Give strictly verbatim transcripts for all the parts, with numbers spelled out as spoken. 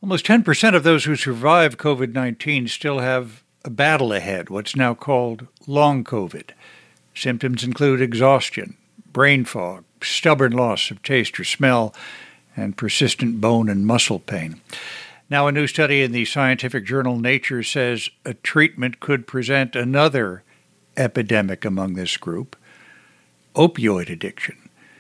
Almost ten percent of those who survive COVID nineteen still have a battle ahead, what's now called long COVID. Symptoms include exhaustion, brain fog, stubborn loss of taste or smell, and persistent bone and muscle pain. Now, a new study in the scientific journal Nature says a treatment could present another epidemic among this group, opioid addiction.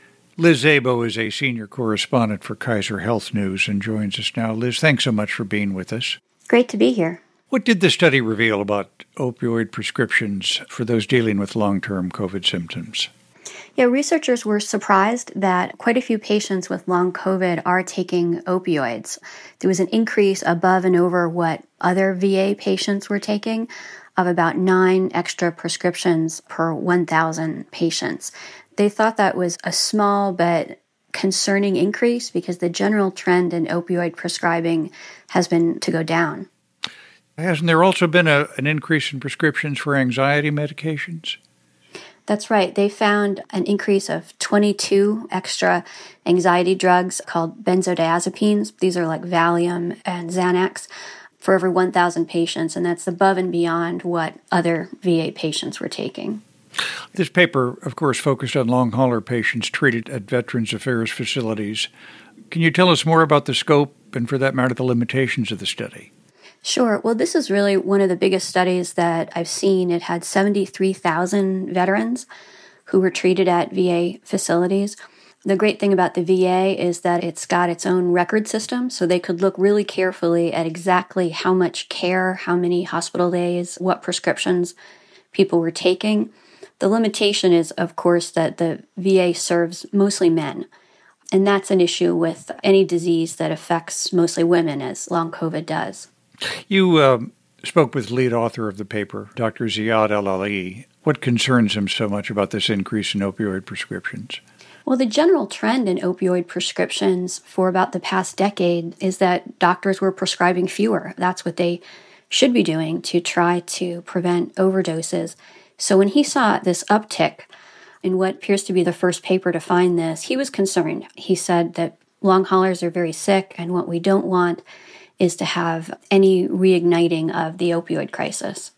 Liz Szabo is a senior correspondent for Kaiser Health News and joins us now. Liz, thanks so much for being with us. Great to be here. What did the study reveal about opioid prescriptions for those dealing with long-term COVID symptoms? Yeah, researchers were surprised that quite a few patients with long COVID are taking opioids. There was an increase above and over what other V A patients were taking of about nine extra prescriptions per one thousand patients. They thought that was a small but concerning increase because the general trend in opioid prescribing has been to go down. Hasn't there also been a, an increase in prescriptions for anxiety medications? That's right. They found an increase of twenty-two extra anxiety drugs called benzodiazepines. These are like Valium and Xanax for every one thousand patients, and that's above and beyond what other V A patients were taking. This paper, of course, focused on long hauler patients treated at Veterans Affairs facilities. Can you tell us more about the scope and, for that matter, the limitations of the study? Sure. Well, this is really one of the biggest studies that I've seen. It had seventy-three thousand veterans who were treated at V A facilities. The great thing about the V A is that it's got its own record system, so they could look really carefully at exactly how much care, how many hospital days, what prescriptions people were taking. The limitation is, of course, that the V A serves mostly men, and that's an issue with any disease that affects mostly women, as long COVID does. You uh, spoke with the lead author of the paper, Doctor Ziad El-Ali. What concerns him so much about this increase in opioid prescriptions? Well, the general trend in opioid prescriptions for about the past decade is that doctors were prescribing fewer. That's what they should be doing to try to prevent overdoses. So when he saw this uptick in what appears to be the first paper to find this, he was concerned. He said that long haulers are very sick, and what we don't want is to have any reigniting of the opioid crisis.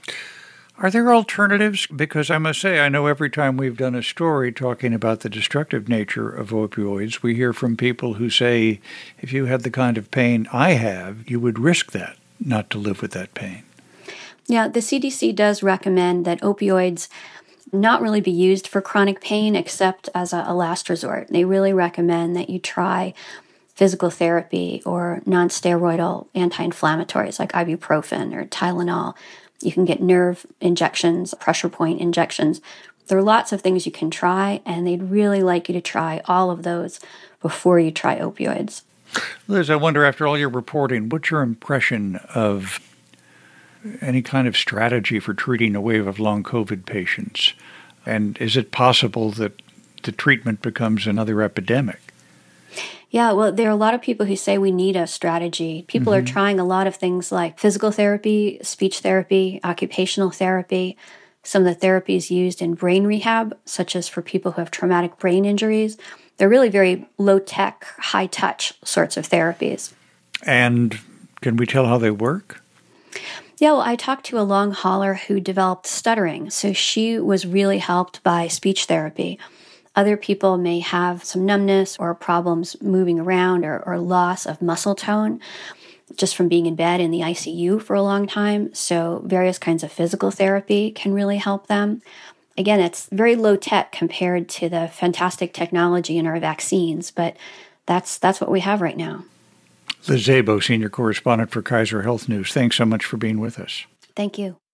Are there alternatives? Because I must say, I know every time we've done a story talking about the destructive nature of opioids, we hear from people who say, if you had the kind of pain I have, you would risk that, not to live with that pain. Yeah, the C D C does recommend that opioids not really be used for chronic pain except as a, a last resort. They really recommend that you try physical therapy or non-steroidal anti-inflammatories like ibuprofen or Tylenol. You can get nerve injections, pressure point injections. There are lots of things you can try, and they'd really like you to try all of those before you try opioids. Liz, I wonder, after all your reporting, what's your impression of any kind of strategy for treating a wave of long COVID patients? And is it possible that the treatment becomes another epidemic? Yeah, well, there are a lot of people who say we need a strategy. People mm-hmm. are trying a lot of things like physical therapy, speech therapy, occupational therapy, some of the therapies used in brain rehab, such as for people who have traumatic brain injuries. They're really very low-tech, high-touch sorts of therapies. And can we tell how they work? Yeah, well, I talked to a long hauler who developed stuttering, so she was really helped by speech therapy. Other people may have some numbness or problems moving around or, or loss of muscle tone just from being in bed in the I C U for a long time. So various kinds of physical therapy can really help them. Again, it's very low tech compared to the fantastic technology in our vaccines, but that's that's what we have right now. Liz Szabo, senior correspondent for Kaiser Health News. Thanks so much for being with us. Thank you.